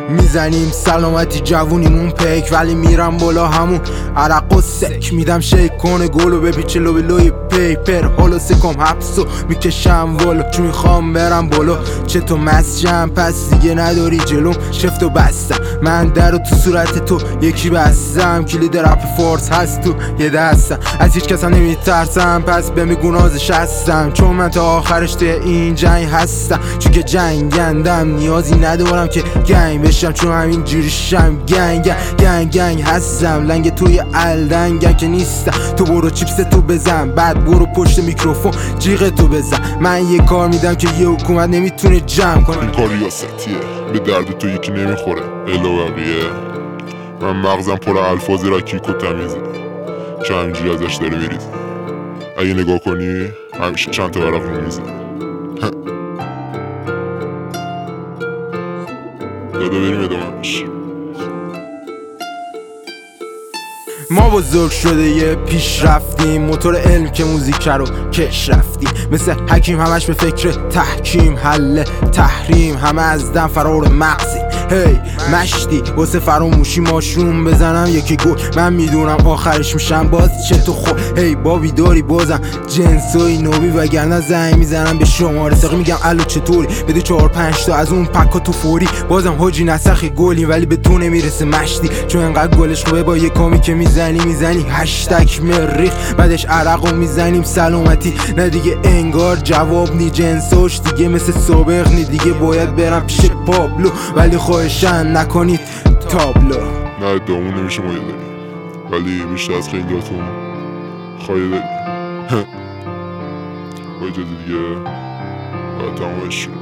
میزنیم سلامتی جوونیمون پیک، ولی میرم بالا همون عرق و سک میدم شیک کنه گلو بپیچه لوی پیپر هولو سکم حبسو میکشم ولو چون میخوام برم بالا. چطور مسجم پس دیگه نداری جلوم شفت و بستم من در و تو صورت تو یکی بستم کلید رپ فورس هست تو یه دستم از هیچ کس هم نمیترسم پس به میگونازش هستم چون من تا آخرش توی این جنگ هستم چون که جنگندم نیازی ندارم که گنگ بشم چون همین جوریشم گنگ هستم لنگ توی الدنگم که نیستم تو برو چیپس تو بزن بعد برو پشت میکروفون جیغ تو بزن من یه کار میدم که یه حکومت نمیتونه جمع کنه. این کار ریاستیه به درد تو یکی نمیخوره الا بقیه من مغزم پر الفاظ رکیک و تمیزه چه همینجوری ازش داره میریزه اگه نگاه کنی همیشه چند تا ورق رو میزه دادا بریم ادامهش. ما بزرگ شده یه پیش رفتیم موتور علم که موزیک رو کش رفتیم مثل حکیم همش به فکر تحکیم حل تحریم همه از دم فرار مغزیم هی مشتی واسه فراموشی ماشروم بزنم یکی گل من میدونم آخرش میشم باز چه تو خود هی بابی داری بازم جنسوی نوبی وگرنه زنگ میزنم به شماره ساقی میگم الو چطوری بده 4-5 تا از اون پکا تو فوری بازم حاجی نسخی گلی ولی به تو نمیرسه مشتی چون انقدر گلش خوبه با یه کامی که میزنی هشتگ مریخ بعدش عرقو میزنیم سلامتی نه دیگه انگار جواب نی جنسوش دیگه مثل سابق نی دیگه باید برم پیش پابلو ولی خواهشن نکنید تابلو نه ادامون نمیشه ما یه داریم ولی بیشتر از خیلیاتون خواهی داریم با اجازه دیگه باید تمامش شد.